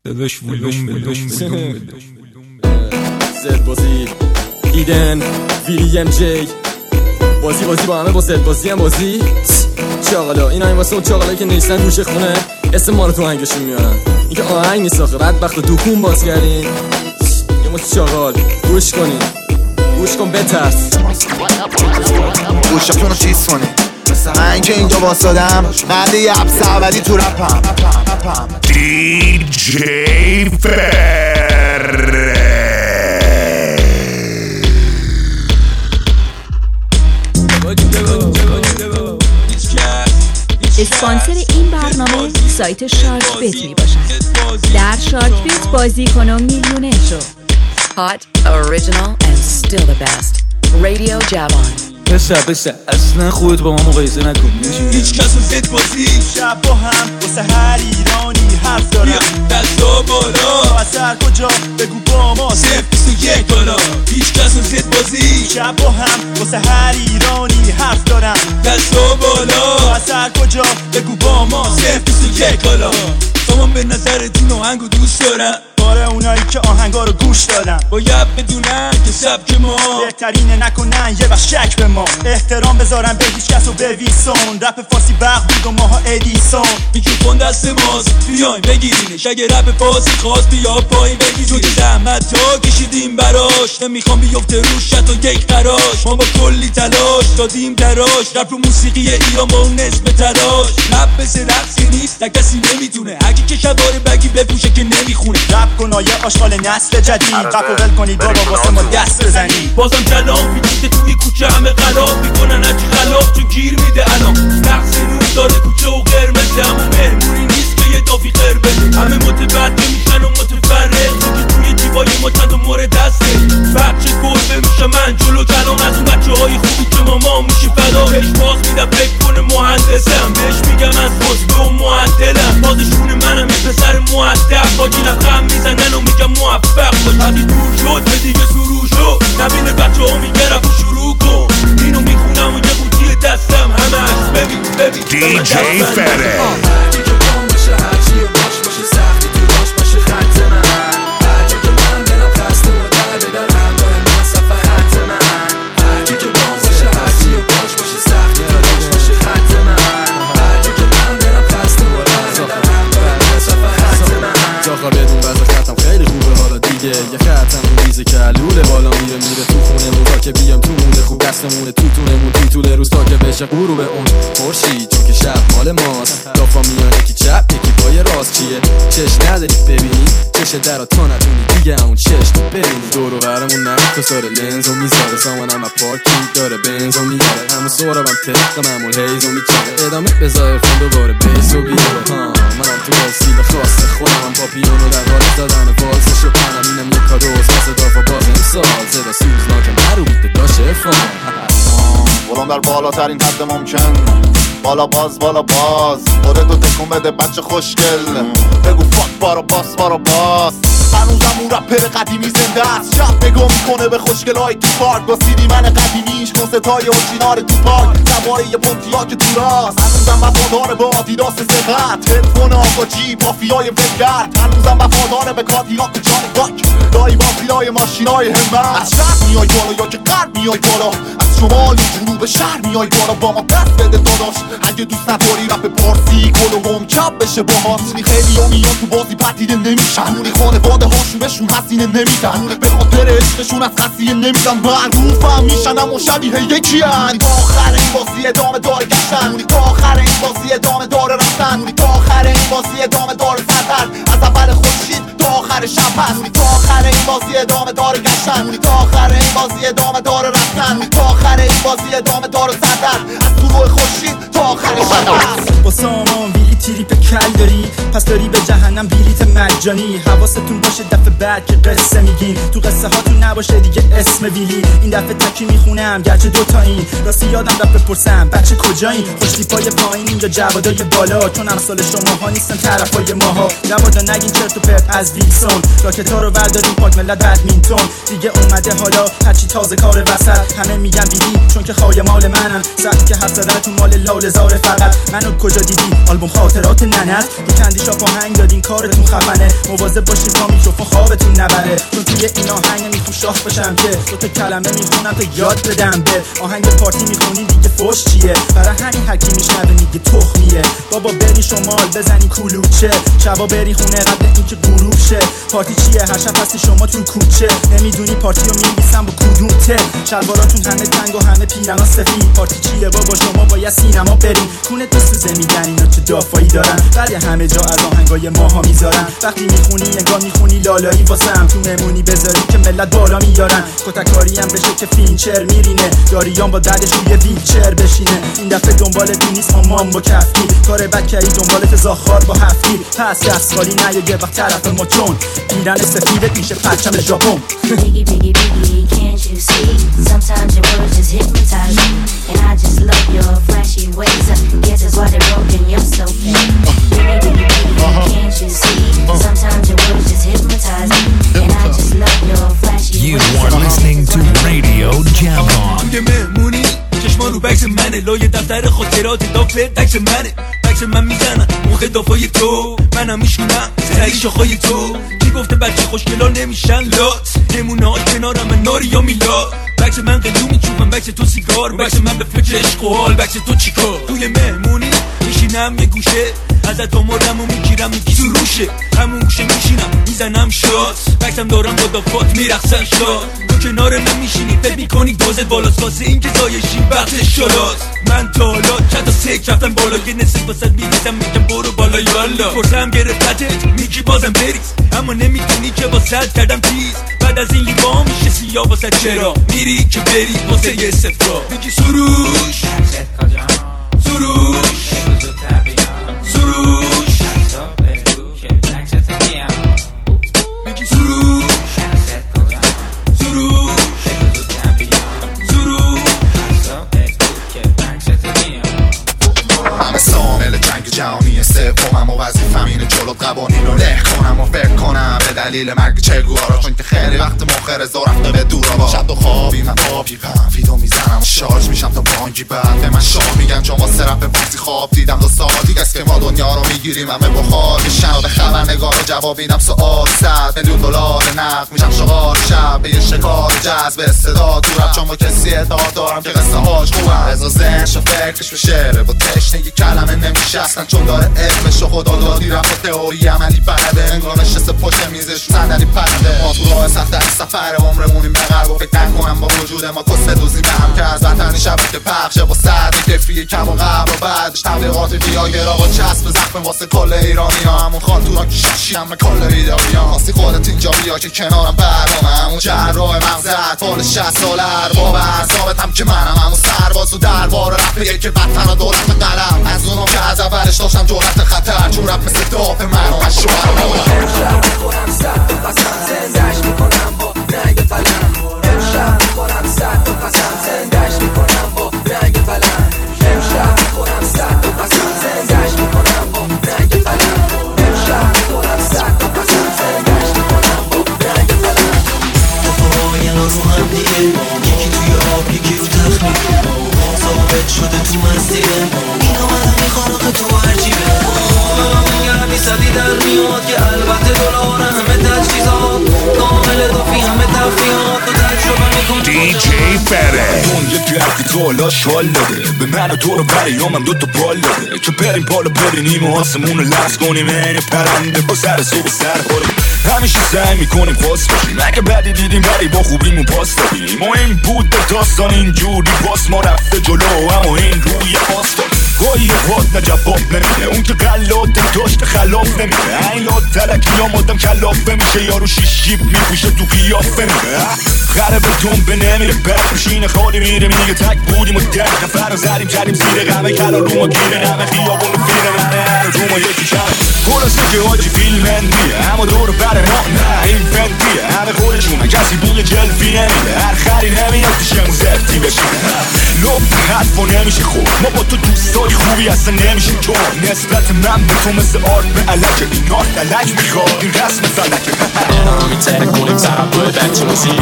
داداش ولوم بده زد بازی ایدن ویلی ام جی بازی با همه با زد بازی هم بازی چاقالا این این واسه اون چاقالایی که نیستن گوش خونه اسم ما رو تو آهنگشون میارن این که آهنگ نیست آخه بدبخت و دوکون باز کردین یه مت چاقال گوش کنین گوش کن بترس گوشتون رو چیز کنین من که اینجا واسادم مرد یه حبس اولی تو رپم دیجی اسپانسر این برنامه سایت شارک بیت می باشد. در شارک بیت بازی کن و میلیونر شو. Hot, original and still the best. Radio Javon. بشه اصلا خودت با ما مقایسه نکن. هیچ کس رو زد بازی شب با هم واسه هر ایرانی حرف دارم دستا بالا اثر کجا بگو با ما 021 بالا هیچ کس رو زد بازی شب با هم واسه هر ایرانی حرف دارم دستا بالا اثر کجا بگو با ما 021 بالا تمام به نظر دین آهنگو دوست دارم باره اونایی که آهنگا رو گوش دادن باید بدونن که سبک ما بهترینه نکنن یه وقت شک به ما احترام بذارن به هیچ کس و به ویسون رپ فارسی برق بود و ماها ادیسون میکروفون دست ماست بیاین بگیرینش اگه رپ فارسی خواست بیا پایین بگیر چون زحمت ها کشیدیم براش نمیخوام بیفته روش تا یک قراش ما با کلی تلاش دادیم تراش رپ و موسیقی ایران با اون نسب تلاش رپ مثل رقصی نیست کسی نمیتونه هرکی که شباره بگی بپوشه که نمیخونه کنایه آشغال نسل جدید قفل ول کنید بابا واسه ما دست بزنید بازم کلام پیچیده توی کوچه همه غلاب میکنن هرچی خلاف چون گیر میده الان نقص روز داره کوچه و قرمزه همون مهمونی نیست که یه دافی خیر بده همه متبدل میشن و متفرق که توی جیبای ما چند و مورد دسته بچه گربه میشه من جلو کلام از اون بچه های خوبی که ما میشه فدا بهش باز میدم فکر کنه مهندسم بهش میگم از حسبه و معدلم بازشون منم یه پسر معدب با گیلم میزنن و میگم موفق باش حدی دور شد به دیگه سرو شد نبینه بچه ها میگه رفت شروع کن اینو میخونم و یه قوطی دستم همش ببین دیجی فره یه خطم اون ریزه که علوله بالا میره تو خونه مودا که بیام تو مونه خوب دستمونه تو تونمون طول روز تا که بشه غروب اون خورشید چون که شب مال ماست دافا میان یکی چپ یکی پای راست چیه چش نداری ببینی چش درا تا نتونی دیگه همون چش تو ببینی دورو برمون نکتا ساره لنزو میذاره سامانم پارکی داره بنزو میاره همون سورا بم تقم همون هیزو میچاره ادامه بذار فون دوباره بیسو بیاره منم تو بازی خاص خودم پاپیونو در حال دادن والسشو پنم اینم یک کادوز واسه دافا باز امسال زدا سوزناکم هرو بیده داشته افان برام در بالاترین حد ممکن بالا باز خودتو تکون بده بچه خوشگل بگو فاک بارا باس هنوزم اون رپر قدیمی زنده است شب نگاه میکنه به خوشگلای تو پارک با سیدی من قدیمیش کنستای اورجینال تو پارک سواره یه پونتیاک تو راست هنوزم وفادار به آدیداس سقط هدفون آقا جی مافیای ولگرد هنوزم وفادار به کادیلاک و جان باک دایی وافیلای ماشینای همت از شب میای بالا یا که غرب میای بالا از شمال و جنوب شهر میای بالا با ما دست بده داداش اگه دوست نداری رپ پارسی گل و هم چپ بشه با ما خیلی ها میان تو بازی پدیده نمیشن خانواده هاشون بهشون حسینه نمیدن به خاطر عشقشون از قصیه نمیدن معروفم میشن اما شبیه یکی هن تا آخر این بازی ادامه داره گشتن تا آخر این بازی ادامه داره رفتن تا آخر این بازی ادامه داره سفر از اول خورشید تا آخر شب هست تا آخر این بازی ادامه داره گشتن تا آخر این بازی ادامه داره رفتن تا آخر این بازی ادامه داره سفر از طلوع خورشید تا آخر شب هست با سامان ویلی تریپ کل داری پس داری به جهنم بلیت مجانی حواستون باشه دفعه بعد که قصه میگین تو قصه هاتون نباشه دیگه اسم ویلی این دفعه تکی میخونم گرچه دوتایین راستی یادم رفت بپرسم بچه کجایین خوشتی پای پایین یا جوادای بالا چون امثال شماها نیستن طرفای ماها جوادا نگین چرت و پرت از ویلی ویلسون راکتا رو برداریم پاک ملت بدمینتون دیگه اومده حالا هرچی تازه کار وسط همه میگن بیبی چون که خواهی مال منن سخت که حرف زدن تو مال لاله زاره فقط منو کجا دیدی آلبوم خاطرات ننت تو کندیشا پاهنگ دادین کارتون خفنه مواظب باشین تا میکروفون خوابتون نبره چون توی این آهنگ نمیخوام شاخ بشم که دو تا کلمه میخونم تا یاد بدم به آهنگ پارتی میخونین دیگه فوش چیه برای همین هر کی میشنوه میگه تخمیه بابا بری شمال بزنی کلوچه شبا بری خونه قبل اینکه غروب شه پارتی چیه هر شب هستی شما تو کوچه نمیدونی پارتی رو می‌نویسم با کدوم ته شلواراتون همه تنگ و همه پیرانا سفید پارتی چیه بابا شما باید سینما برین کونه تو سوزه میگن اینا چه دافایی دارن ولی همه جا از آهنگای ماها میذارن وقتی میخونی نگاه میخونی لالایی واسم تو نمونی بذاری که ملت بالا میارن کتککاری هم بشه که فینچر میرینه داریان با دردش روی ویلچر بشینه این دفعه دنبالت نیست مامان با کفکی کار بد کردی دنبالت زاخار با هفتی پس دست خالی نیاد یه وقت طرف ما چون پیرن سفیدت میشه پرچم ژاپن Biggie, biggie, biggie, can't you see? Sometimes your words just hypnotize me. And I just love your flashy ways. Guess that's why they're broken, you're so fake. Biggie, biggie, biggie, can't you see? Sometimes your words just hypnotize me. And I just love your flashy ways. You are listening to Radio Jam-On. یه مهمونی چشما رو بکس منه لایه دفتر خاطرات دافه تکس منه بکس من میزنم موقع دافای تو منم میشونم سعی شاخای تو کی گفته بچه خوشگلا نمیشن لات نمونه ها کنارم من ناری یا میلاد بکس من قلو میچوبم بکس تو سیگار بکس من به فکر عشق و حال بکس تو چیکار توی مهمونی میشینم یه گوشه ازت آمارم و میگیرم میگی تو روشه همون گوشه میشینم میزنم شات بکسم دارم با دافات میرخصن شات تو کنار من میشینی فکر میکنی دوزت بالاست واسه این که زایشی وقت شلات من تا حالا چند تا سیک رفتم بالا یه نصف واسد میریزم میگم برو بالا یالا پرسم گرفتتت میگی بازم بریز اما نمیدونی که واسد کردم تیز بعد از این لیوان میشه سیاه واسد چرا میری که بری واسه یه صفرا میگی سروش سروش سروش میگی سروش همه سامل جنگ جهانی سومم و وظیفم اینه جلوت قوانین رو له کنم و فکر کنم به دلیل مرگ چگوارا چون که خیلی وقت مخر زور رفته به دورا با شب و خوابی من پاپیقم ویدو میزنم و شارژ میشم تا بانگی بعد به من شاه میگن چون واسه رفت وقتی خواب دیدم 2 ساعت دیگه است که ما دنیا رو میگیریم همه بخار میشن و به خبرنگار رو جواب میدم سؤال 100 میلیون دلار نقد میشم شغال شب به یه شکار جذب استعداد تو رپ چون با کسی اعتقاد دارم که قصه هاش خوبم از ذهنش و فکرش به شعره با تشنگی کلمه نمیشستن چون داره علمش و خدا دادی رفت و تئوری عملی بلده انگار نشسته پشت میزش صندلی پرنده ما تو راه سخت از سفر عمرمونیم به قلب و فکر نکنم با وجود ما کسه دوزی به هم که از وطنی شبکه پخشه با سعدی کفی کم و قبل و بعدش تبلیغات ویاگرا با چسب زخم واسه کل ایرانی ها همون خانتورا که شیشیم به کل ویداری ها واسه خودت اینجا بیا که کنارم برنامه همون جراح مغزت فال 60 ساله ارباب اعصابت هم که منم همون سرباز و دربار رفیه که وطن و دولت به قلم از اونم که از اولش داشتم جرأت خطر چون رپ مثل داف من و از شوهر امشب میخورم سر و قسم زندش میکنم با رنگ فلم امشب میخورم سر و قسم زندش میکنم با رنگ فلم امشب میخورم سر و قسم زندش میکنم با رنگ فلم امشب میخورم سر و قسم زندش میکنم با رنگ فلم پاهای ما رو هم دیگه یکی توی آب یکی رو تخمیر ثابت شده تو مسیره این آمده میخواد آخه تو عجیبه میگرمی صدی در میاد که البته دلار همه تجهیزات کامل دافی همه تفریحات و تجربه میکن DJ Fede اون یکی هرکی تو حالا شال داده به من و تو رو بریامم 2 تا بال داده که بریم بالا ببینیم و آسمون رو لرز کنیم این پرنده با سر صبح سر خوریم همیشه سعی میکنیم پاس باشیم اگه بدی دیدیم ولی با خوبیمون پاس دادیم ما این بود به داستان اینجوری باس ما رفته جلو اما این روی آسفال گاهی پاد نه جواب نمیده اون که قلات داشت خلاف نمیده این لات تلکی یا مادم کلافه میشه یارو شیشیب میپوشه تو قیافه میده خره به دنبه نمیره برد میشینه خالی میره میگه تک بودیم و 10 نفر رو زدیم کردیم زیر غمه کلا رو ما گیره نمه خیابون و فیره منه رو ما یکی کمه خلاصه که حاجی فیلم اندیه اما دور بره نه این فندیه همه خودشونه کسی بوی جلفی نمیده هر خری نمیاد پیشمون زفتی بشینه لو حرفا نمیشه خوب ما با تو دوستای خوبی اصلا نمیشه تو نسبت من به تو مثل آرد به علک این آرد علک میخواد این رسم فلکه اینا میتره کنیم فقط توی بچه موزیک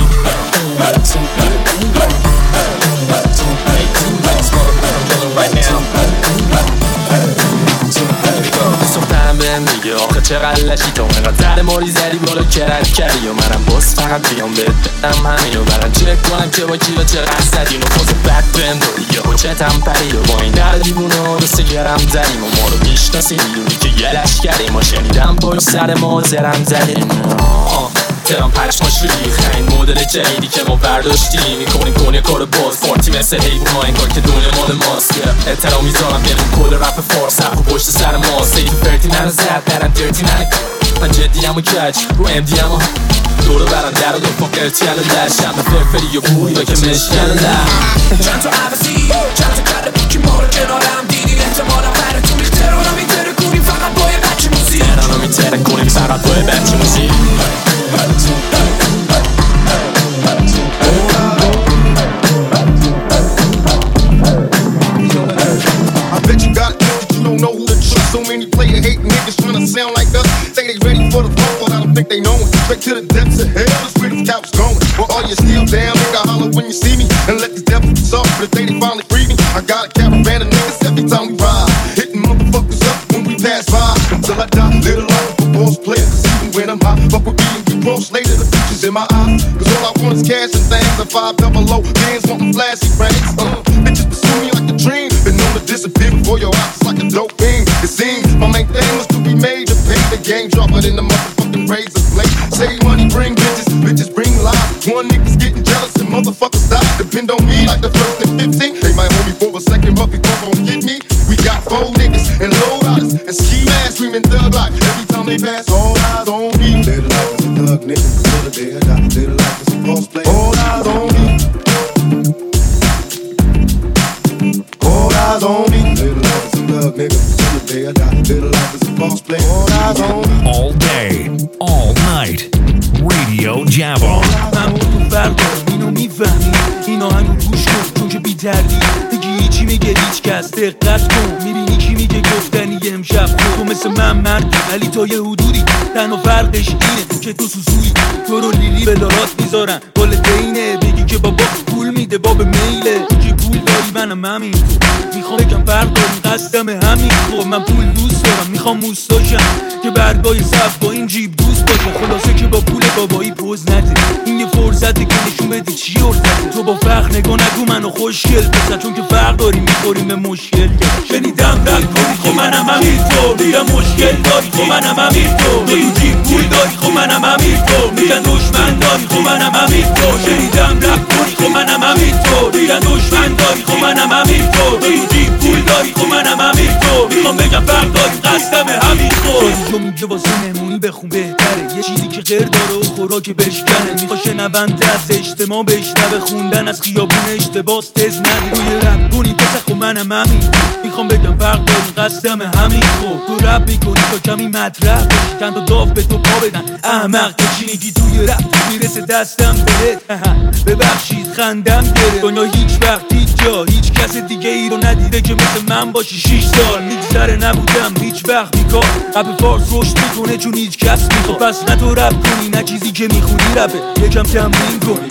سختم بهم میگه آخه چقدر لشی تو اینقدر در ماری زدی بالا کرد کردی و منم باز فقط بیام بهت بدم همینو برم چک کنم که با کیا چقدر زدی نفاز بد بهم داری یه حجتم پرید و با این در دیوونه ها دسته گرم زدیم و ما رو میشناسی میدونی که یه لشکریم ما شنیدم پای سر ما زرم زدیم ترام پشماش ریخ این مدل جدیدی که ما برداشتیم میکنیم کنه کار باز فارتی مثل حیبون ها انگار که دنیا مال ماست احترام میذارم بینم کل رپ فارس حرف و پشت سر ماست سیف فرتی منو زد برم درتی من جدیم و کج رو امدیم و دورو برم در و دفاق ارتیل و لشم به فرفری و بوری و که مشکل چند تا عوضی چند تا کرده بود که ما رو کنارم دیدی احتمالم بره تو میترانو میتره کنیم فقط با یه بچه موزیک ترانو میتره کنیم فقط با یه بچه موزیک I bet you got it, that you don't know who to trust. So many player hating niggas tryna sound like us. Say they ready for the flow, but I don't think they know it. Straight to the depths of hell, that's where the couch going. Well, all you still down, nigga, holler when you see me. And let these devils talk for the day they finally free me. I got a caravan of niggas every time we ride. Hitting motherfuckers up when we pass by. Until I die, little life of a boss player. Cause even when I'm high, fuck with me and get cross later. The future's in my eyes. Cause all I want is cash and things. And 5 double low, hands wantin' flashy rings. Bitches pursue me like a dream. Been known to disappear before your eyes like a dope fiend. It seems my main thing was to be made to pay the game. Drop it in the motherfucking razor blade. Save money, bring bitches, bitches bring lies. One nigga's getting jealous and motherfuckers die. Depend on me like the first and 15. They might hold me for a second, but before gon' get me. We got 4 niggas and low riders and ski masks screaming thug life. Every time they pass, all eyes on me. Little life is a thug nigga, little day I die. Little life is a false play. All eyes on me. All eyes on me. Little life is a thug nigga, little day I die. Little life is a false play. All eyes on me. All day, all night, Radio Javon. من با تو فرق دارم اینو میفهمی این آهنگو گوش کن چون که بی تردید بگی چی میگه هیچ کس دقت کن میبینی کی میگه گفتنی امشب تو مثل من مردی ولی تا یه حدودی تنها فرقش اینه که تو سوسویی تو رو لیلی به لارات میذارن گل دینه بگی که بابا پول میده باب میله که پول داری منم همین میخوام بگم فرق داریم قصدم همین خب من پول دوست دارم میخوام موستاشم که برگای صف با این جیب دوست باشه خلاصه که با پول بابایی پوز نده این یه فرصته که نشون بدی چی ارزده تو با فخر نگاه نگو منو خوشگل بزن چون که فرق داریم میخوریم به مشکل شنیدم رد کنی خب منم همینطور دیدم مشکل داری خب منم همینطور تو جیب پول داری خب منم همینطور میگن دشمن داری خب منم همینطور شنیدم رد کنی خب منم همینطور دیدم دشمن داری خب منم همینطور تو جیب پول داری خب منم همینطور میخوام بگم فرق داری قصدم همینطور جو میگه واسه مهمونی بخون بهتره یه چیزی که غیر داره و خوراک بشکنه میخوا شنونده از اجتماع بشنوه خوندن از خیابون اشتباس تز نده توی رپ کنی پسه خب منم همین میخوام بگم فرق داریم قصدم همین خب تو رپ میکنی تا کمی مطرح باشی چند تا داف به تو پا بدن احمق که چی میگی توی رپ میرسه دستم بهت ببخشید خندم گره دنیا هیچ وقت هیچ جا هیچ کس دیگه ای رو ندیده که مثل من باشی 6 سال میگذره نبودم هیچ وقت بیکار رپ فارس رشد میکنه چون هیچ کس میخواد پس نه تو رپ کنی نه چیزی که میخونی رپه یکم تمرین کن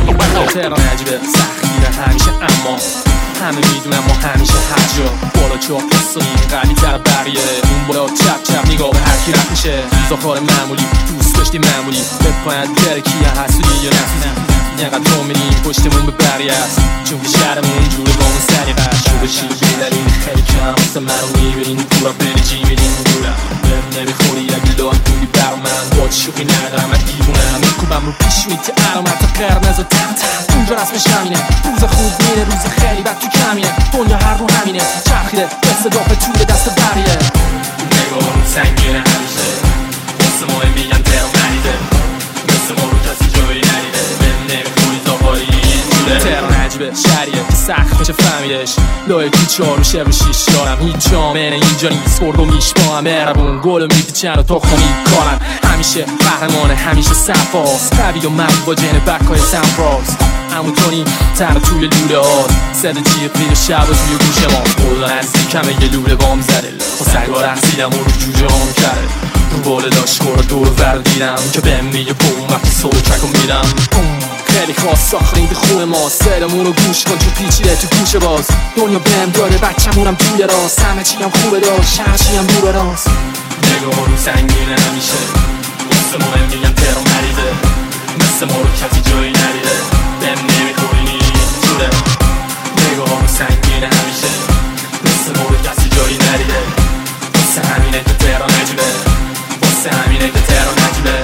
تهران عجیبه سختیره همیشه اما همه میدونم ما همیشه هر جا بالا چاپ پستونیم قوی تر بقیه اون بالا چپ چپ نگاه به هر کی رفت میشه روزا معمولی دوست داشتی معمولی بپاید بره کیه حسودی یا نفیزم اینقدر تو میریم پشتمون به بقیه است چون که شهرمون جوره با اون سریقه شده چی بیداریم خیلی کم واسه منو میبینیم دورا برجی میریم دورم بهم نمیخوری اگه لان بودی بر من با شوخی ندارم من دیوونم میکوبم رو پیش میتی علامت قرمز و تن اونجا رسمش همینه روز خوب میره روز خیلی بد تو کمیه دنیا هر رو همینه چرخیده دست دافه توی دست بقیه نگاه رو سنگینه همیشه واسه ما میگن تهران ندیده مثل ما رو کسی جایی ندیده بهم نمیخوری زاپاری تهران عجیبه شهریه سخت میشه فهمیدش لای کوچه ها رو شب و 6 دارم هیچ جامعه اینجا نیست خورد و میشباهم مهربون گل و میپیچن و تخم میکارن همیشه قهرمان همیشه صفاست قوی و مرد با جن بکای سمپراز همونطوری تر توی لوله ها صد جیغ میره شب و توی گوش ما خدا نزدیکمه یه لوله بام زده با سگا رقصیدم و رو جوجه هم کرده رو باله داشت خورا دور وردیدم که بهم میگه بوم وقتی سولو ترکو میدم خیلی خواست ساختیم به خون ما سرمون رو گوش کن چون پیچیده تو گوش باز دنیا بهم داره بچه‌مونم توی راست همه چی هم خوبه داشت شهرشی هم دور راست نگاه رو سنگینه همیشه مثل مهم میگم تهران مریضه مثل ما رو کسی جایی ندیده بهم نمیخوری جوره نگاه رو سنگینه همیشه مثل ما رو کسی جایی ندیده واسه همینه که تهران عجیبه واسه همینه که تهران عجیبه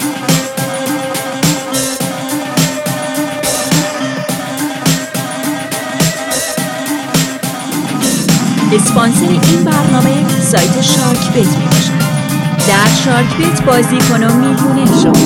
اسپانسر این برنامه سایت شارک بیت می باشد. در شارک بیت بازی کن و میلیونه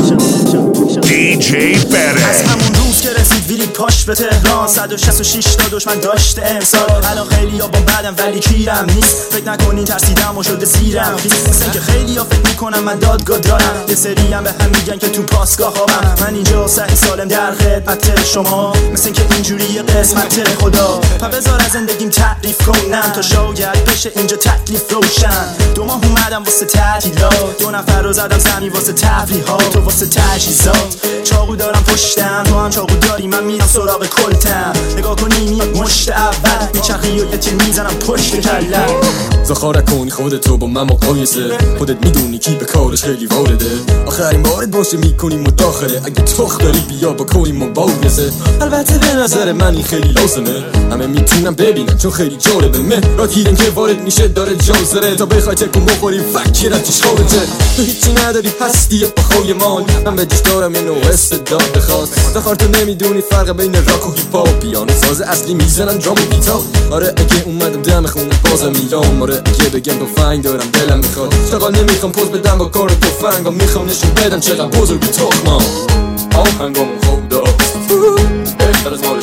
DJ Perez. از همون روز که رسید ویلی پاش به تهران 166 تا دشمن داشته امسال الان خیلی ها با بعدم ولی کیرم نیست فکر نکنین ترسیدم و شده سیرم خیست مثل که خیلی ها فکر میکنم من دادگاه دارم یه سری هم به هم میگن که تو پاسگاه هم من اینجا صحیح سالم در خدمت شما مثل که اینجوری قسمت خدا بذار از زندگیم تعریف کنم تا شاید بشه اینجا تکلیف روشن 2 ماه اومدم واسه تعطیلات 2 نفر رو زدم زمین واسه تفریحات و واسه تجهیزات چاقو دارم پشتم تو هم چاقو داری من میرم سراغ کلتم نگاه کنی میاد مشت اول میچرخی و یه تیر میزنم پشت کلم زخاره کنی خودتو با من مقایسه خودت میدونی کی به کارش خیلی وارده آخرین بارت باشه میکنی مداخله اگه تخت داری بیا با کنی مبارزه البته به نظر من این خیلی لازمه همه میتونم ببینم چون خیلی جالبه مهرات هیرن که وارد میشه داره جازره تا بخوای تکون بخوری فکرت چیش خارجه تو هیچی نداری هستی بخوای مال من به دیش دارم اینو استعداد خواست زخار تو نمیدونی فرق بین راک و هیپ هاپ پیانو ساز اصلی میزنن درام و گیتار آره اگه اومدم دم خونه بازم میام آره اگه بگم تفنگ دارم دلم میخواد شغال نمیخوام پوز بدم با کار تفنگا میخوام نشون بدم چقدر بزرگی تخما آهنگامون خوب داست بهتر از مال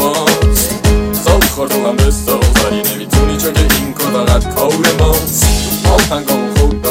شماست ساخار تو هم بساز ولی نمیتونی چون که این کار فقط کار ماست آهنگامون خوب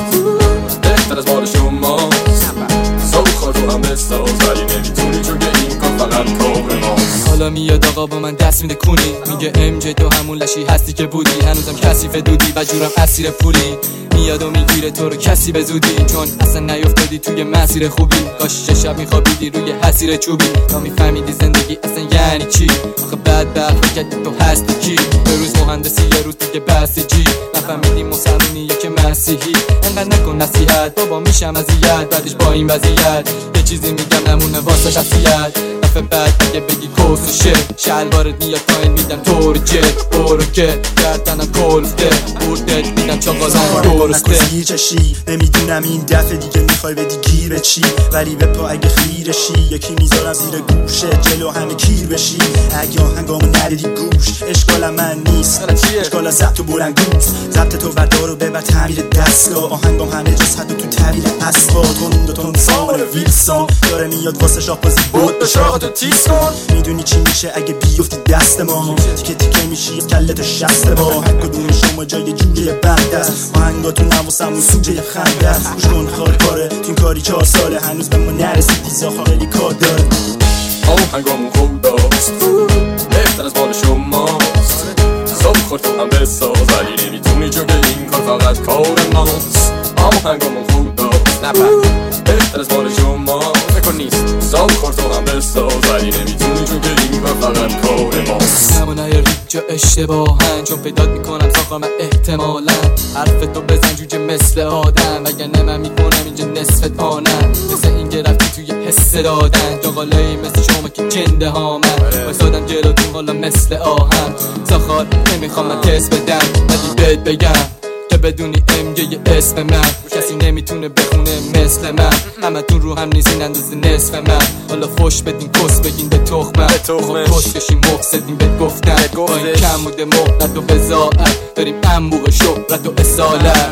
داست بهتر از مال شماست ساخار تو هم بساز ولی نمیتونی چون که این کار فقط کار ماست حالا میاد آقا با من دست میده کونی میگه ام جی تو همون لشی هستی که بودی هنوزم کثیف دودی و جورم اسیر پولی میاد و میگیره تو رو کسی به زودی چون اصلا نیافتادی توی مسیر خوبی کاش چه شب میخوابیدی روی حسیر چوبی تا میفهمیدی زندگی اصلا یعنی چی آخه بعد فکر تو هستی کی به روز مهندسی یه روز دیگه بسیجی نفهمیدی مسلمونی یک مسیحی انقدر نکن نصیحت بابا میشم اذیت بعدش با این وضعیت یه چیزی میگم نمونه واسه شخصیت دفعه بعد اگه بگی کوسوشه شلوارت میاد پایین میدم طور جت برو که گردنم کلفته بردت میدم چاقالم درسته نکن چشی نمیدونم این دفعه دیگه میخوای بدی گیر چی ولی به پا اگه خیرشی یکی میذارم زیر گوشه جلو همه کیر بشی اگه آهنگامو ندیدی گوش اشکالم من نیست اشکال ضبط و بلندگوز ضبط تو بردار و ببر تعمیر دستگاه آهنگام همه جز حد و تو تعبیر اسبا تون سامان ویلسون داره میاد واسه شاق بازی بود به شاقتو تیز کن میدونی چی میشه اگه بیفتی دست ما تیکه تیکه میشی کلت شست با هر کدوم شما جای جوجه بند است آهنگاتون نواسمون سوجه خنده است گوش کن خال کاره تو این کاری 4 ساله هنوز به ما نرسید دیزا خیلی کار داره آهنگامون خوب داست بهتر از مال شماست صبح خورد تو هم بساز ولی نمیتونی چون که این کار فقط کار ماست آهنگامون خوب داست بهتر از مال شماست نکن نیست صبح خورد تو هم بساز ولی نمیتونی چون که این کار فقط کار ماست نمونه ریج جا اشتباهن چون پیدات میکنم ساخر من احتمالا حرف تو بزن جوجه مثل آدم اگر نه من میکنم اینجا نصفت آنم مثل این که رفتی توی حس دادن جاقالایی مثل شما که جنده ها من بایستادم جلوتون حالا مثل آهم ساخر نمیخوام من تست بدم ولی بهت بگم که بدونی ام یه اسم من کسی نمیتونه بخونه مثل من همه تون رو هم نیزین اندازه نصف من حالا فوش بدین کس بگین به تخمم کس کشیم مفسدین به گفتن با این کم بوده مهلت و بزاعت داریم انبوه شهرت و اصالت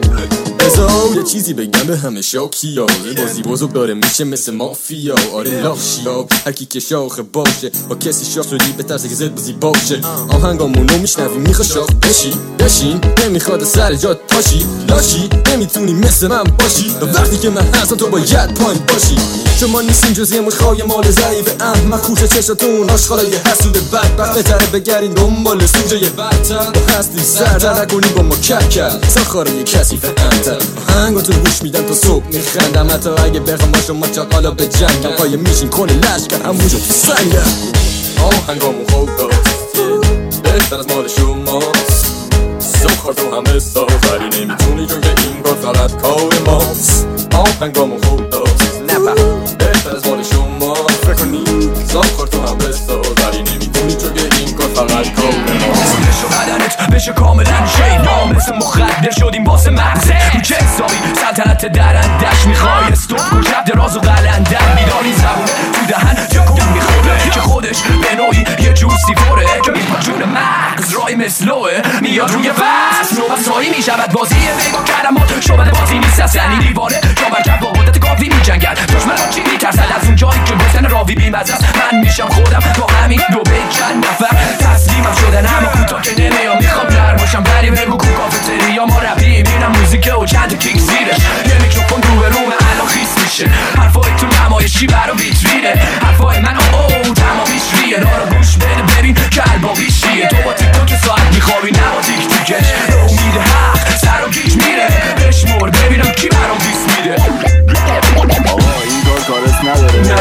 بذار یه چیزی بگم به همه شاکیا بازی بزرگ داره میشه مثل مافیا آره لاخشیا هرکی که شاخه باشه با کسی شاخ شدی به ترس که زد بازی باشه آهنگامونو میشنوی میخوا شاخ بشی بشین نمیخواد سر جات پاشی لاشی نمیتونی مثل من باشی وقتی که من هستم تو باید پایین باشی شما نیستین جز یه مشخای مال ضعیف احمق کوچه چشاتون آشغالای حسود بدبخت بهتره بگردین دنبال سوژه بدتر هستی سرتر نکنی با ما کرد ساخاره یه کثیف انتر آهنگاتون گوش میدن تا صبح میخندم حتی اگه بخوام با شما چاقالا به جنگم قایم میشین کنه لشکر همونجا تو سنگم آهنگامون خوب داست بهتر از مال شماست سخار تو همه ساغری نمیتونی چون که این کار فقط کار ماست آهنگامون خوب داست بهتر از مال شما فکر کنی سخار تو همه ساغری نمیتونی چون که این کار فقط کار ماست بشو بدنت بشه کاملا شینا مثل مخدر شدیم واسه مغزه رو چه حسابی سلطنت درندش میخوای استوب کن شب دراز و قلندر بیداری زبونه تو دهن تکون میخوره که خودش به نوعی یه جوسی فوره که میپاچونه مغز رای مثلوه میاد روی وست نوبستایی میشود بازی بیگا کلمات شبه بازی نیست اصلنی دیواره جابرکت با قدرت گاوی میجنگد دشمنان چی میترسد از اون جایی که گفتن راوی بیمزه است من میشم خودم با همین دو بیت چند نفر تسلیمم شدن اما کوتا که نمیام میخوام در باشم بری بگو کو کافتری یا ما رپی میرم موزیک و چند کیک زیرش یه میکروفون رو به روم الان خیس میشه حرفای تو نمایشی برا ویترینه حرفای من تمامیش ریه دارو گوش بده ببین که الباقیش چیه تو با تیک توک ساعت میخوابی نه با تیک توکش به امید حق سر و گیج میره بشمور ببینم کی برام دیس میده آقا این کارش نداره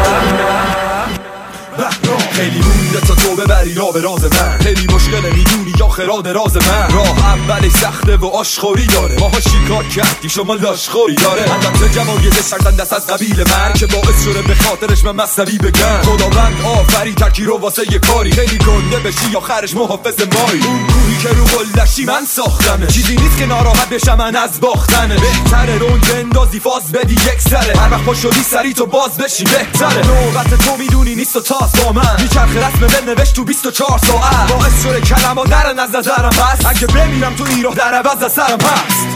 خیلی مونده تا تو ببری را به راز من خیلی مشکله میدونی یا خراد راز من راه اولش سخته و آشخوری داره ماها شکار کردیم شما لاشخوری داره البته جمایز شردن دست از قبیل من که باعث شده به خاطرش من مصنوی بگم خداوند آفری تکی رو واسه یه کاری خیلی گنده بشی آخرش محافظ مایی اون کوهی که رو قلشی من ساختمه چیزی نیست که ناراحت بشم من از باختنه بهتره رونگ اندازی فاز بدی یک سره هر وقت پا شدی سری تو باز بشی بهتره نوبت تو میدونی نیست و تاس با من میچرخ رسم بنوشت تو 24 ساعت باعث شده کلمه درن از نظرم هست اگه بمیرم تو این راه در عوض از سرم هست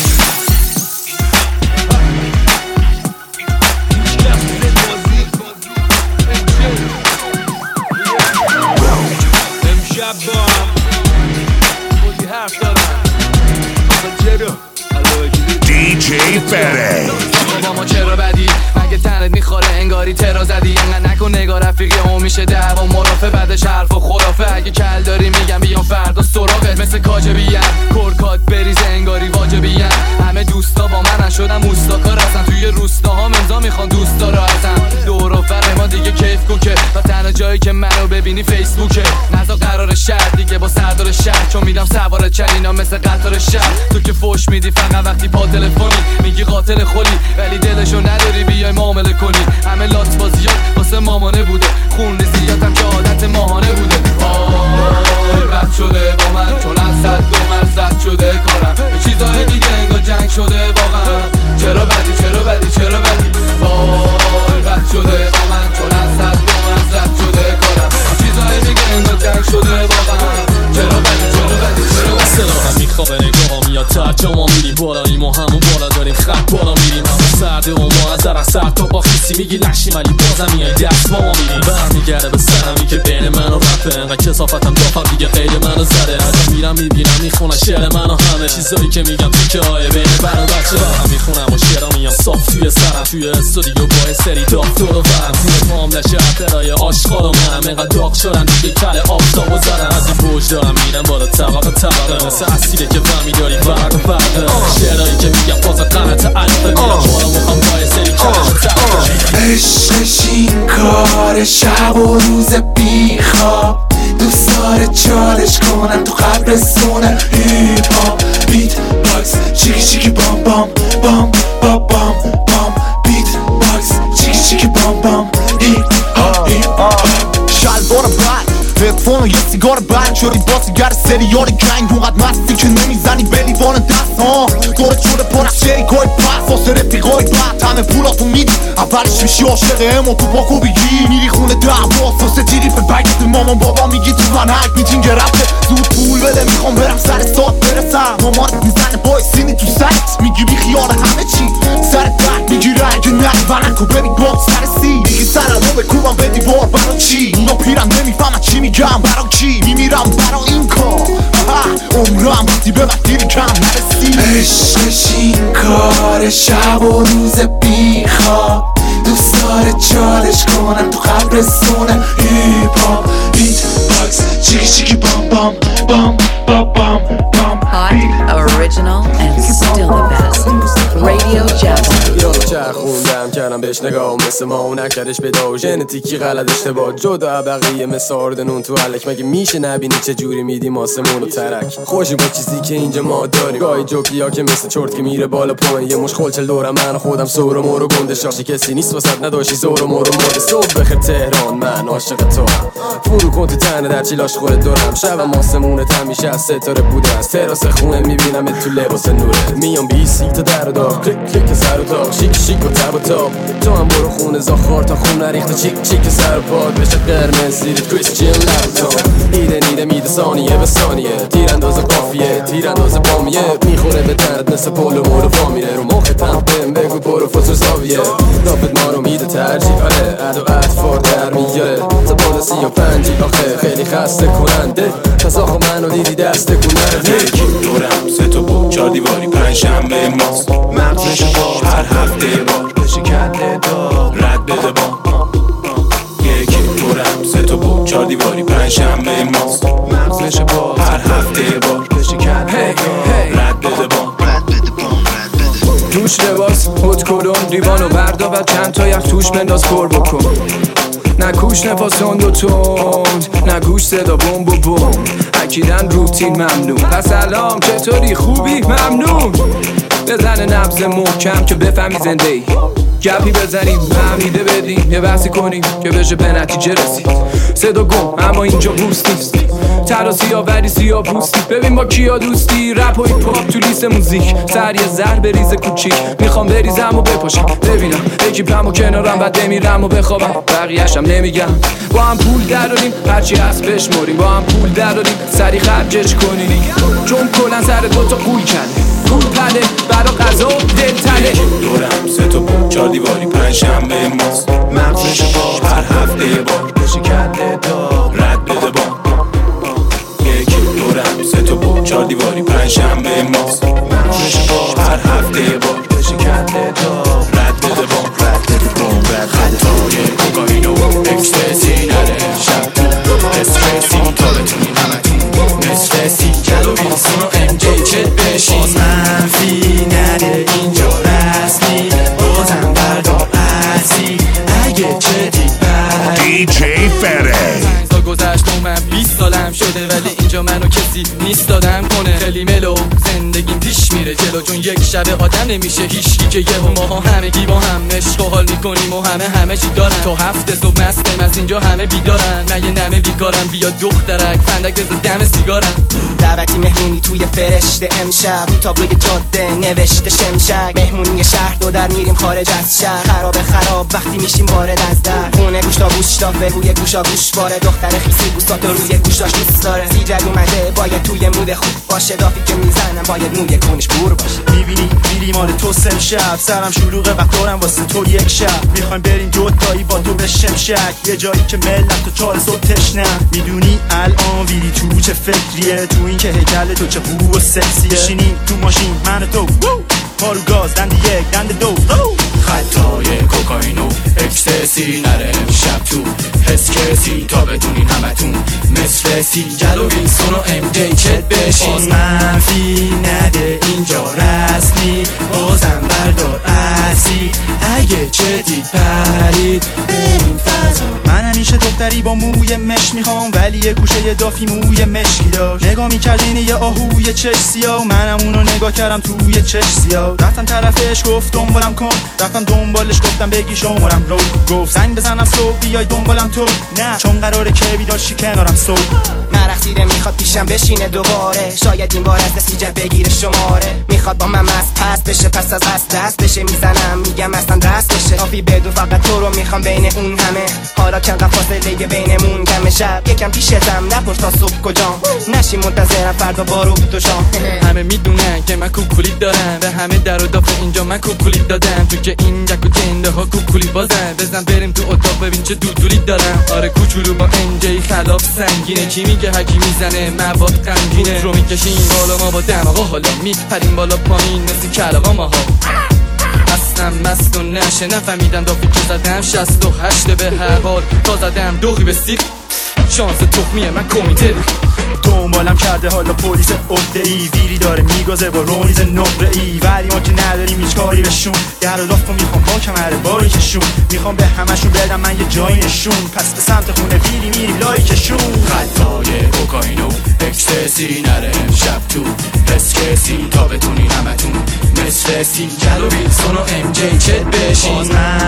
امشب با بودی حرف دارم DJ Fede با ما چرا بدی مگه تنت میخوره انگاری ترا زدی انقدر نکن نگاه رفیقی اون میشه دعوا مرافع بعدش حرف و خرافه اگه کل داری میگم بیام فردا سراغت مثل کاجبیم کرکات بریز انگاری واجبیم همه دوستا با من شدم اوستاکار هستن توی روستاها امضا میخوان دوستا را هستن دور و فر ما دیگه کیف کوکه و تنها جایی که منو ببینی فیسبوکه نزا قرار شهر دیگه با سردار شهر چون میدم سوار چلینا مثل قطار شهر تو که فوش میدی فقط وقتی پا تلفنی میگی قاتل خلی ولی دلشو نداری بیای معامله کنی همه لات بازیات واسه مامانه بوده خون زیادم که عادت ماهانه بوده وای رد شده با من چون از صد دو مرزد شده کارم به چیزای دیگه انگار جنگ شده واقعا چرا بدی وای رد شده با من چون از صد دو مرزد شده کارم به چیزای دیگه انگار جنگ شده واقعا چرا بدی سلام میخوابه نگاه میاد تا جا میریم بالاییم و همون بالا داریم خط بالا میریم همون سرده و ما از در سر تا با خیسی میگی لشیم ولی بازم میای دست با ما میریم برمیگرده به سرمی که بین من و رفته انقدر کسافتم دافم دیگه غیر منو زده ازم میرم میبینم میخونم شعر منو همه چیزایی که میگم تو که های بین بر و بچه هم میخونم و شعرها میام صاف توی سرم توی استودیو با سری داغ دور و برم توی پام لشه اپرای آشغال و منم انقدر داغ شدن دیگه کل آفتاب و زدن از این بوج دارم میرم بالا طبقه مثل اصیله که فهمی داری برق و برقه شعرهایی که میگم بازت غلط الفه میرم بالا مخوام با سری کلش تبقه عشقش این کار شب و روز بیخواب دوست داره چالش کنم تو قبرستونه هیپ هاپ بیت باکس چیکی چیکی بام بام بام بام بام بام بیت باکس چیکی چیکی بام بام هیپ هاپ شلوار بند تلفن و یه سیگار بند شدی بازیگر سریال گنگ اونقدر مستی که نمیزنی به لیوان دست ها دورت شده پر از شریکای پس واسه رفیقای بد همه پولاتو میدی اولش میشی عاشق اما تو پاکو بگی میری خونه دعواست واسه تیریف بگید مامان بابا میگی تو من حق میتین گرفته زود پول بده میخوام برم سر سات برسم مامانت میزنه بای سینی تو سرت میگی بی خیال همه چی سرت درد میگیره اگه نری ونکو ببین بام سر سی میگی سرمو بکوبم به دیوار برا چی اونا پیرم نمیفهمن چی میگم برا کی میمیرم برا این کار عمرم هم وقتی به وقتی کم نرسی. عشقش این کار شب و روز بیخواب، دوست داره چالش کنم تو قبرستونه هیپ هاپ بیت باکس چیکی چیکی بام بام بام بام بام بام. Hot, original, and still the best. Radio Jazz. یادو چرخوندم کردم بهش نگاه مثل ما و نکردش بداو ژنتیکی غلط اشتباه جدا بقیه مثل آردنون تو حلک. مگه میشه نبینی چه جوری میدیم آسمون و ترک خوشی با چیزی که اینجا ما داریم. گاهی جوکیا که مثل چرت که میره بالا پایین یه مش خلچل دورم من خودم سور و مور و گنده شاشی کسی نیست واسط نداشتی زور و مور و مرد. صبح بخیر تهران من عاشق تو فرو کن تو تنه در چیلاش خورد دورم شبم آسمونت همیشه از ستاره بوده از تراس خونه میبینم تو لباس نوره میام بیسی تا در و داغ کلیک کلیک سر و تاق شیک شیک و تب و تاب تو هم برو خونه زاخار تا خون نریخته چیک چیک سر و پاد بشه قرمز زیرت کریستین لپتاپ ایده میده ثانیه به ثانیه تیرانداز قافیه تیرانداز بامیه میخوره به تنت مثل پولو مورو فا میره رو مخت هم بهم بگو برو فوتو زاویه رابط ما رو میده ترجیح آره عد و اطفار در میاره زبان 35 آخه خیلی خسته کننده پس آخو منو دیدی دسته کننده یکی دورم سه تا بود 4 دیواری 5 شنبه ماست مغزش با هر هفته بار بشه کنده دار رد بده با یکی دورم سه تا بود 4 دیواری 5 شنبه ماست مغزش با هر هفته بار بشه کنده دار رد بده با توش لباس هد کلون دیوانو بردا و چند تا یخ توش بنداز پر بکن نه کوش نفاسون دو تند نه گوش صدا بوم بو بوم اکیدن روتین ممنون پس سلام چطوری خوبی ممنون بزنه نبض محکم که بفهمی زنده ای گپی بزنیم فهمیده بدیم یه بحثی کنیم که بشه به نتیجه رسید صدا گم اما اینجا بوست نیست تراسی آوری سیاه پوستی ببین با کیا دوستی رپ و هیپ هاپ تو لیست موزیک سر یه زهر بریز کوچیک میخوام بریزم و بپاشم ببینم اکیپم و کنارم بعد بمیرم و بخوابم بقیه‌شم نمیگم با هم پول دراریم هرچی هست بشمریم با هم پول دراریم سری خرجش کنیم چون کلن سر دوتا قول کنه پول پله برا غذا دل تله دورم سه تا بود 4 دیواری 5 شنبه ماست مغزش با هر هفته بار بشه کنده دار رد بده با یکی دورم سه تا بود 4 دیواری 5 شنبه ماست مغزش با هر هفته بار بشه کنده دار رد بده با خطای کوکائین و اکستسی نره شب اسپرسی تا بتونی همتون مثل سیکل و ویلسون و ام جی چت بشین منفی نده اینجا رسمی بازم بردار ازی اگه چدی پری DJ Fede گذشت و من 20 سالم شده ولی اینجا منو کسی نیست دادم کنه خیلی ملو زندگیم پیش میره جلو چون یک شب آدم نمیشه هیچکی که یه ماها همگی با هم عشق و حال میکنیم و همه چی دارن تا 7 صبح مستم از اینجا همه بیدارن من یه نمه بیکارم بیا دخترک فندک بزن دم سیگارم دعوتی مهمونی توی فرشته امشب رو تابلوی جاده نوشته شمشک مهمونی شهر دو در میریم خارج از شهر خراب وقتی میشیم وارد از در خونه گوشتا گوشتافه روی گوشا گوش باره دختر خیسی بوستاتو روی گوشاش دوست داره سیجد اومده باید توی مود خوب باشه دافی که میزنم باید موی کونش بور باشه میبینی میری مال تو سم شب سرم شلوغه وقت دارم واسه تو یک شب میخوایم بریم جدایی با تو به شمشک یه جایی که ملت تو 4 صبح تشنه میدونی الان ویری تو چه فکریه تو این که هیکل تو چه خوب و سکسیه بشینیم تو ماشین من و تو پارو گاز دنده یک دنده دو خطای کوکائین و اکستسی نره شب تو حس کسی تا بتونین همتون مثل سیکل و ویلسون و ام جی چت بشین باز منفی نده اینجا رسمی بازم بردار ازی اگه چدید پرید بریم فضا من همیشه دختری با موی مش میخوام ولی یه گوشه دافی موی مشکی داشت نگاه میکردین یه آهوی چش سیاه منم اونو نگاه کردم توی چش سیاه رفتم طرفش گفت دنبالم کن رفتم دنبالش گفتم بگی شمارم رو گفت زنگ بزنم صبح بیای دنبالم تو نه چون قراره که بیداشی کنارم صبح مرخصیره میخواد پیشم بشینه دوباره شاید این بار از نسیجه بگیره شماره میخواد با من مست پس بشه پس از دست بشه میزنم میگم اصلا دست بشه کافی بدون فقط تو رو میخوام بین اون همه حالا چقدر فاصله فاصله بینمون کم شب یکم پیشتم نپرس تا صبح کجام نشی منتظرم فردا بارو تو شام همه میدونن که من کوکولی دارم به همه در و دافه اینجا من کوکولی دادم تو که این جک و جنده ها کوکولی بازن بزن بریم تو اتاق ببین چه دودولی دارم آره کوچولو با انجی خلاف سنگینه کی میگه هکی میزنه مواد غمگینه رو میکشیم بالا ما با دماغا حالا میپریم بالا پایین مثل کلاغا ماها هستم مست و نشه نفهمیدم دافی که زدم 68 به هر حال تا زدم دوغی به سیک شانس تخمیه من کمیته دنبالم کرده حالا پلیس عده‌ای ویری داره میگازه با رونیز نقره‌ای ولی ما که نداریم هیچ کاری بهشون در و دافت میخوام با کمر باری کشون میخوام به همشون بدم من یه جایی نشون پس به سمت خونه ویری میریم لایکشون خطای کوکائین و اکستسی نره امشب تو حس کسی تا بتونی همتون مثل سیکل و ویلسون و ام جی چت بشین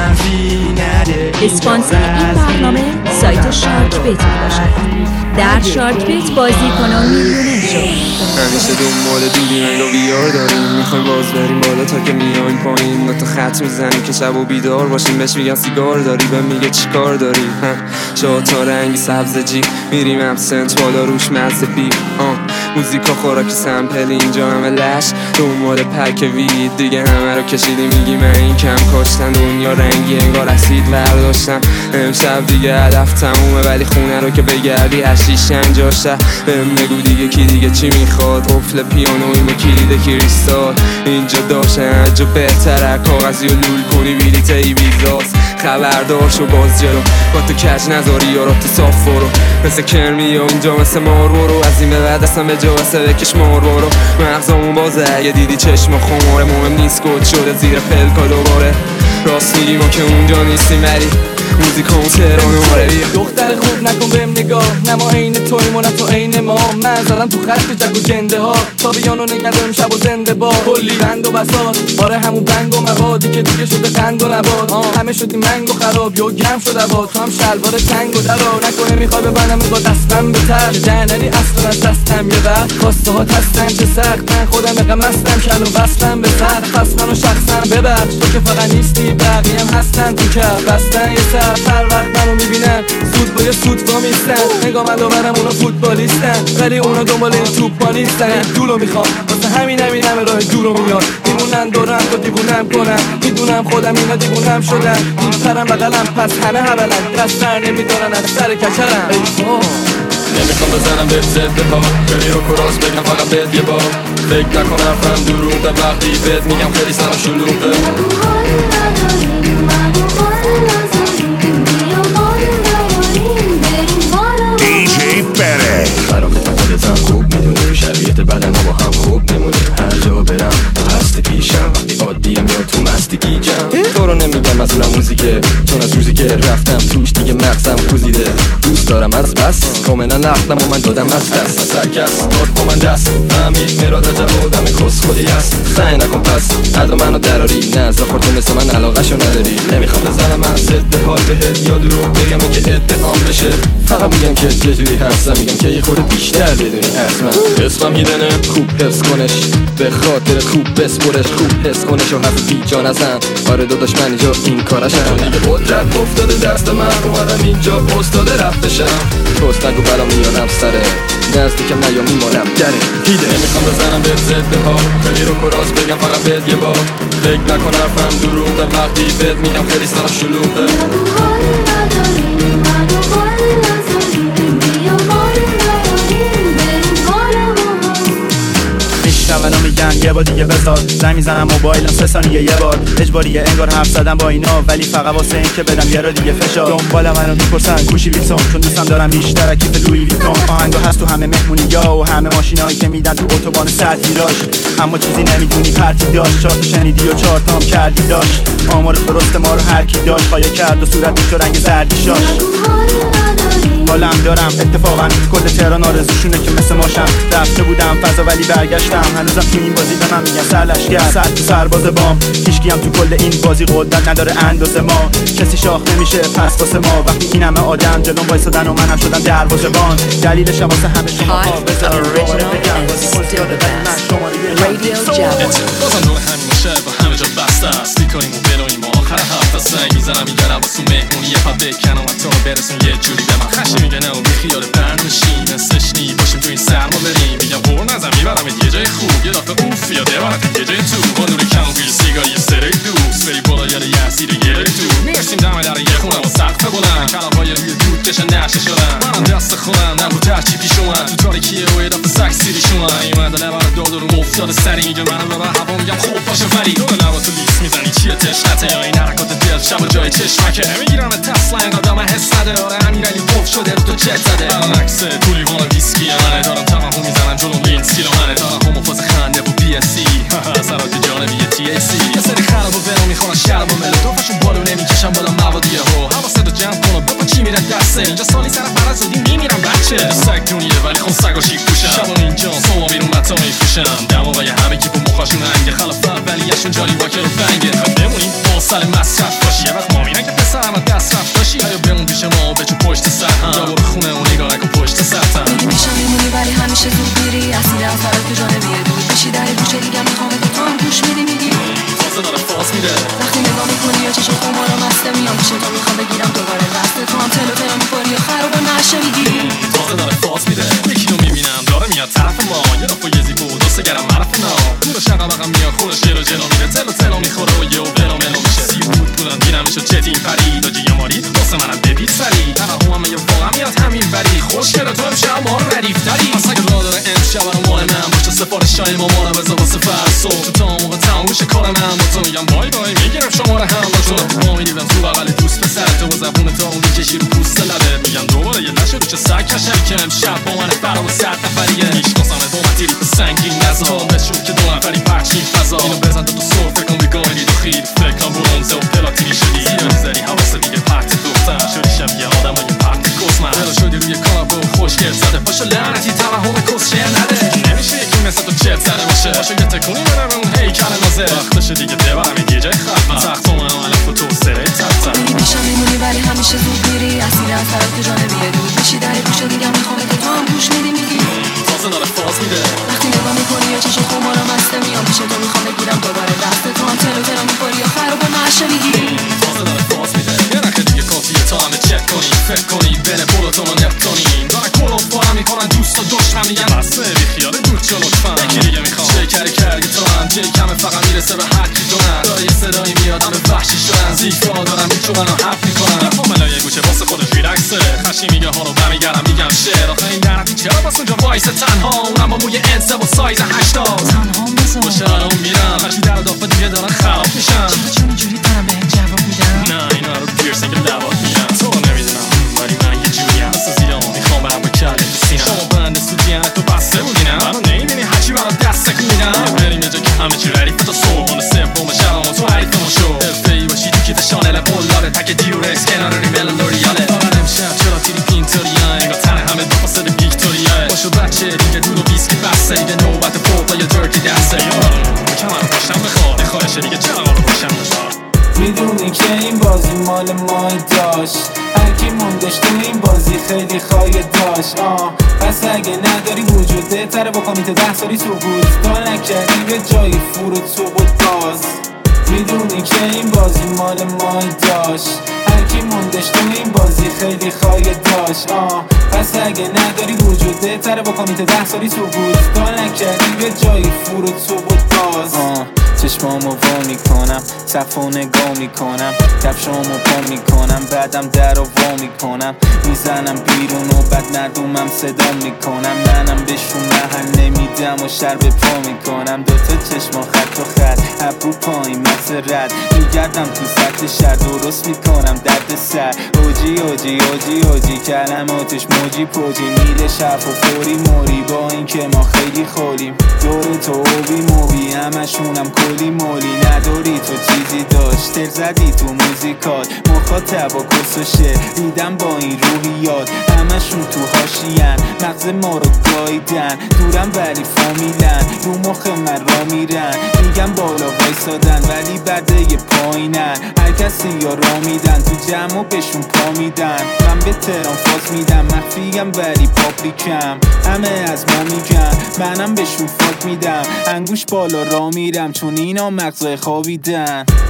اسپانسر این برنامه سایت شارک بیت میباشد در شارک بیت بازی کنم میلیونر شد همیشه دنبال دودی انگار بیار داریم میخوایم باز بریم بالا تا که میایم پایین با تو خط میزنیم که شب و بیدار باشیم بهش میگن سیگار داری به میگه چی کار داری شاتا رنگی سبز جی میریم ابسنت بالا روش مزه بی موزیکا خوراکی سمپل اینجا همه لش دنبال پک وید دیگه همه رو کشیدی میگی من این کم کاشتن دنیا رنگی انگار اسید برداشتم امشب دیگه هدف تمومه ولی خونه رو که بگردی هشیش انجاشه بهم بگو دیگه کی دیگه چی میخواد قفل پیانویم و کلید کریستال اینجا داشته هجا بهتره کاغذی و لول کنی بلیت ای ویزاس خبردار شو باز جلو با تو کج نذاری یارا تو صاف برو مثل کرمی و اونجا مثل مار برو از این به بعد اصلا به جا واسه بکش مار برو مغزامون بازه اگه دیدی چشم خماره مهم نیست گل شده زیر پلکا دوباره راست میگی ما که اونجا نیستیم ولی موزیکامون تهران و ماره دختر خوب نکن بهم نگاه نه ما عین تویم و نه تو عین ما من زدم تو خط جک و جنده ها تا بیانو نگردم شب و زنده با کلی بند و بساط آره همون بنگ و موادی که دیگه شده قند و نبات همه شدی منگ و خراب یا گم شده با تو هم شلوار تنگ و درا نکنه میخوای ببنم با دستم به تر جنری اصلا از دستم یه وقت خواسته ها تستم چه سخت من خودم اقا مستم کل و بستم به سر خستن و شخصم ببخش تو که فقط نیستی بقیم هستن تو که بستن یه سر هر وقت منو میبینن سود با یه سود با میستن نگاه من دوبرم اونا فوتبالیستن ولی اونا دنبال این توپ نیستن دولو میخوام واسه همین همه راه دورو میاد میمونن دورم تا دیوونم کنم میدونم خودم اینا دیوونم شدن میپرم بغلم پس همه هبلن دستر نمیدارن از سر کچرم نمیخوام بزنم به زده ها خیلی رو کراس بگم فقط بهت یه بار فکر نکنم فهم دروغه وقتی بهت میگم خیلی سرم شلوغه خرابتم خودتم خوب میدونی شرایط بدن با هم خوب نمونی هر جا برم هستی پیشم وقتی عادیم یا تو مستی گیجم تو رو نمیگم از اونم موزیکه چون از روزی که رفتم توش دیگه مغزم کوزیده دوست دارم از بس کاملا نقلم و من دادم از دست از هر کس داد با من دست فهمید مراد عجب آدم کس خودی هست سعی نکن پس ادا منو دراری نه زخور تو مثل من علاقه‌شو نداری نمیخوام بزنم من ضد حال بهت یا دروغ بگم که اتهام بشه فقط میگم که چجوری هستم میگم که یه خورده بیشتر بدونی حتما اسمم هیدنه خوب حفظ کنش به خاطر خوب بسپرش خوب حس کنش و حرف بی جان ازم آره داداش من اینجا این کارشم دیگه قدرت افتاده دست من اومدم اینجا استاده رفتشم توست نگو بلا میانم سره نزدیکم نیا میمانم دره هیده نمیخوام بزنم به ضد ها خیلی رو کراس بگم فقط بهت یه بار فکر نکن حرفم دروغه وقتی بهت میگم خیلی سرم شلوغه میشنون و میگن یه بار دیگه بذار زنگ میزنم موبایلم 3 ثانیه یه بار اجباریه انگار حرف زدم با اینا ولی فقط واسه این که بدم یه را دیگه فشار دنبال منو میپرسن گوشی ویلسون چون دوستم دارم بیشتر کیف لویی ویتون آهنگا هست تو همه مهمونی‌ها و همه ماشینایی که میدن تو اتوبان سطحی راش اما چیزی نمیدونی پرتی داشت 4 تا شنیدی و 4 تا هم کردی داشت آمار درست ما رو هر کی داشت خواهی کرد و صورتش رو رنگ زردی شاش حالم دارم اتفاقا کل تهران آرزوشونه که مثل ماشم رفته بودم فضا ولی برگشتم هنوزم تو این بازی به من میگن سرلشگر سر تو سرباز بام هیچکی هم تو کل این بازی قدرت نداره اندازه ما کسی شاخ نمیشه پس واسه ما وقتی این همه آدم جلوم وایسادن و منم شدم دروازه‌بان دلیلش واسه همه شما ها بذارید بازم همین شهر با همه جا بسته است کنیم و براییم آخر هفته سنگ میزنم میگرم واسه مهمون میکنی یه پا بکنم و تو رو برسون یه جوری به من خشی میگه نه و بیخیال برد میشیم سشنی باشیم تو این سرما بریم میگم قور نزم میبرم یه جای خوب یه دفعه اوف یا دبرت یه جای تو با نور کمبیل سیگار یه سره دوست بری بالا یاد یاسیر یه تو میرسیم دم در یه خونه و سقف بلند کلاهای روی دود کشن نشه شدن منم دست خودم نبود ترچی پیش اومد تو تاریکیه و یه دفعه سکس سیری شومن ایمده لبر داد رو مفتاد سری میگه منم ببر هوا میگم خوب باشه ولی دو لبا تو لیست میزنی چیه تشنته یا این حرکات دل شب و جای چشمکه میگیرم تسلا اینقدر من حس نده آره امیرعلی پف شده رو تو چت زده عکس تو لیوان ویسکی منه دارم توهم میزنم جلو لینسکی رو منه توهم و فاز خنده و بی اس سی سرات جانبی تی ای سی یه سری خراب و برو میخورن شراب و ملودوفشون بالو نمیکشن بالا موادیه ها حواست رو جمع کن و بپا چی میره دسته اینجا سالی سر فرز زودی میمیرم بچه سگ دونیه ولی خون سگ و شیک پوشن شبان اینجا صبح بیرون متا میفروشن دماغای همه کی با مخاشون هنگه خلاف اولیه‌شون جالی واکر و بنگه بمونیم باصل مصرف باشی یه وقت ما میرن که پسرم دست رفت باشی یا بمون پیش ما و بچه پشت سر هم یا برو خونه و نگاه نکن پشت سرتم میگی میشم میمونی ولی همیشه زود میری اصیل از فرات تو جانبیه دور بشی در گوشه دیگه میخوام تو هم گوش میدی میگی تازه داره فاز میده وقتی نگاه میکنی یا چشم خمارا مسته میام پیش تو میخوام بگیرم دوباره دست تو هم تلو تلو میخوری یا خرابه نشه میگی تازه داره فاز میده یکی رو میبینم داره میاد طرف ما یه دفعه یه زیبا و دوست گرم معرف نا دور شقبقم میاد خودش جلو میره تلو میخوره و یهو بلو میشه سی بود بودن دیدمشو چتین پرید آجی یا ماری واسه منم ببید سری توهمم یه واقعا میاد همین بری خوشگله تو امشب ما رو ردیف داری اصلا که راه داره امشب برام مال من باشه سفارشای مامانم بذار واسه فرسو تو تا موقع تموم میشه کار من با تو میگم بای بای میگیرم شماره هم با تو ما میدیدم تو بغل دوست پسر تو با زبون تا اون میکشی رو پوست لبه میگم دوباره یه نشه رو چه سگ کشری که امشب با من فرام 100 نفریه میشناسمت با من تیری سنگین نزار بشون که دو نفری پرچین فضا اینو بزن تو سر فکر بگاهی دو خیلی فکرم برونزه و پلاتینی شدی زیادی زدی حواسه دیگه پرت دختر شدی شبیه آدم های پرت کسمن دلا شدی روی کار با خوشگل زده پاشو لعنتی توهم کسشه نده نمیشه یکی مثل تو چت زده باشه پاشو یه تکونی برم اون هیکل نازه وقتشه دیگه دبرم یه جای خفم تخت و من علف و تو سره تختم میگی میشم میمونی ولی همیشه زود میری اصیل از فرات تو جانبیه دور بشی در گوشه دیگه میخوام تو هم گوش میدی میگی تازه داره فاز میده وقتی نگاه میکنی یا چشم خمارا مسته میام پیش تو میخوام بگیرم دوباره دست تو هم تلو میخوری یا خرابه نشه میگی تازه داره فاز میده یه نخه دیگه کافیه تا همه چک کنی فکر کنی بره برو تو ما نفتونیم دارن کلو بارم میکنن دوست و دشمن میگن بسته بی خیاله دور چه لطفا یکی دیگه میخوام شکری کرگی تو هم جی کمه فقط میرسه به هر کی دونن داره یه صدایی میاد همه وحشی شدن زیفا دارن میچونن و حف میکنن کاملا یه گوشه واسه خودش ریلکسه خشی میگه ها رو برمیگردم میگم شعر آخه این درتی چرا باس اونجا وایسه تنها اونم با موی انسه و سایز 80 تنها مثل باشه الان میرم هرچی در دافه دیگه دارن خراب میشن چون اینجوری دارم به جواب میدم نه اینا رو پیرسینگ لبات میگم تو نمیدونم ولی من یه جوریم مثل زیران میخوام برم با کله تو سینم شما بند سودیان تو بسته بودینم منو نمیبینی هرچی برات دست میدم بریم یه جا که همه چی ردیفه تا صبحانه سوم شبم تو حریفمون شو حرفه‌ای باشی تو کیف شانل بولاره تک دیورکس کنار ریمل لوریاله فقط امشب چرا تیری پینتوریه انگار تن همه دو فاصله ویکتوریه باشو بچه دیگه دود و ویسکی بسته دیگه نوبت فوق یا درکی دسته یارو کمر رو باشم بخواد خواهشه دیگه چرا رو باشم بخواد میدونی که این بازی مال مای داشت هرکی موندش تو این بازی خیلی خواهی داشت پس اگه نداری وجود بهتره با کامیت 10 سالی تو بود تا نکردی به جایی فرود تو بود باز میدونی که این بازی مال مای داشت هرکی موندش تو این بازی خیلی خواهی داشت پس اگه نداری وجود بهتره با کامیت 10 سالی تو بود تا نکردی به جایی فرود تو بود باز چشمامو وا میکنم صفو نگاه میکنم کفشامو پا میکنم بعدم در رو وا میکنم میزنم بیرون و بعد مردمم صدا میکنم منم بهشون محل نمیدم و شر به پا میکنم دوتا چشما خط و خط ابرو پایین مغز رد میگردم تو سطح شهر درست میکنم درد سر اوجی کلماتش موجی پوجی میره شف و فوری موری با این که ما خیلی خوریم دور تو اوبی موبی همشونم کلی مولی نداری تو چیزی داشت تر زدی تو موزیکات مخاطب و کس و شعر دیدم با این روحیات همشون تو هاشین مغز ما رو گاییدن دورم ولی فامیلن رو مخ من را میرن میگم بالا وایسادن ولی برده پایینن هر کسی یا را میدن تو جمع و بهشون پا میدن من به تهران فاز میدم مخفیم ولی پاپلیکم همه از ما میگن منم بهشون فاک میدم انگوش بالا را میرم چون اینا مغزای خوابیدن میدونی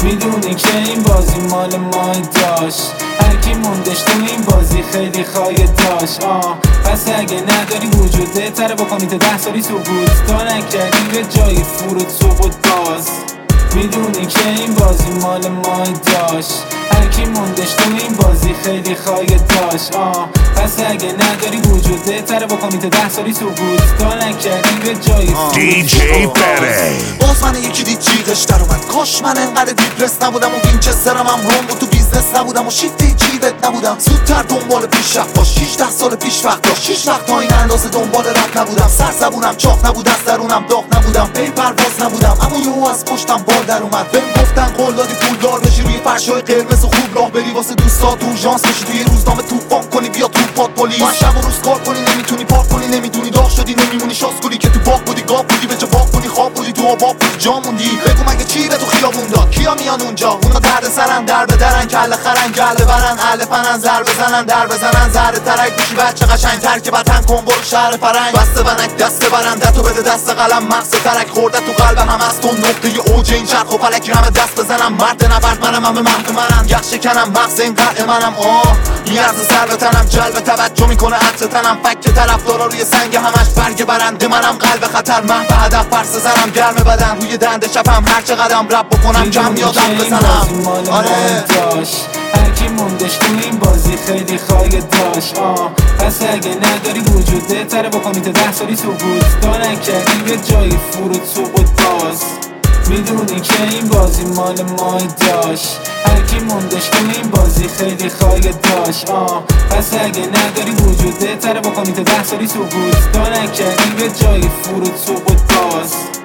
میدونی که این بازی مال مای داشت هرکی موندش تو این بازی خیلی خواهی داشت پس اگه نداری وجود بهتره بکنی تا 10 سالی سکوت تا نکردی به جای فرود سقوط باز میدونی که این بازی مال مای داشت هرکی موندش تو این بازی خیلی خواهی داشت پس اگه نداری وجود بهتره بکنی تا 10 سالی سکوت تا نکردی به جای DJ بره باز من یکی دید جیغش در اومد کاش من انقدر دیپرس نبودم و وینچسترم هم روم بود تو بیزنس نبودم و شیفتی جیبت نبودم زودتر دنبال پیشرفت باش 16 سال پیش وقت داشت 6 وقت تا این اندازه دنبال رفت نبودم سرزبونم چاق نبود از درونم داغ نبودم پی پرواز نبودم اما یهو از پشتم بال در اومد بهم گفتن قول دادی پولدار بشی روی فرشای قرمز و خوب راه بری واسه دوستا تو اورژانس بشی توی روزنامه طوفان کنی بیا تو پات پلیس ما شب و روز کار کنی نمیتونی پاک کنی نمیدونی داغ شدی نمیمونی شاسکولی که تو باغ بودی گاو بودی به جا باغ کنی خواب بودی تو آباب بودی جا موندی بگو مگه چی به تو خیابون داد کیا میان اونجا اونا درد سرن در بدرن کله خرن گله برن اهل فنن زر بزنن در بزنن ذره ترک بشی بچه قشنگ‌تر که وطن کن برو شهر فرنگ بسته بنک دست برندتو بده دست قلم مغز ترک خورده تو قلب هم از تو نقطه اوج این چرخ و فلک همه دست بزنم مرد نبرد منم همه مرد منم یخ شکنم مغز این قطع منم میارز سر به تنم جلب توجه میکنه عطر تنم فک طرفدارا روی سنگ همش برگ برنده منم قلب خطر محو هدف پرسه زنم گرم بدن روی دنده شبم هر چه قدم رب بکنم کم یادم بزنم آره هرکی موندش تو این بازی خیلی خواهی داشت پس اگه نداری وجود بهتره بکنی تا 10 سالی سکوت تا نکردی به جای فرود سقوط باز میدونی که این بازی مال مای داشت هرکی موندش تو این بازی خیلی خواهی داشت پس اگه نداری وجود بهتره بکنی تا 10 سالی سکوت تا نکردی به جای فرود سقوط باز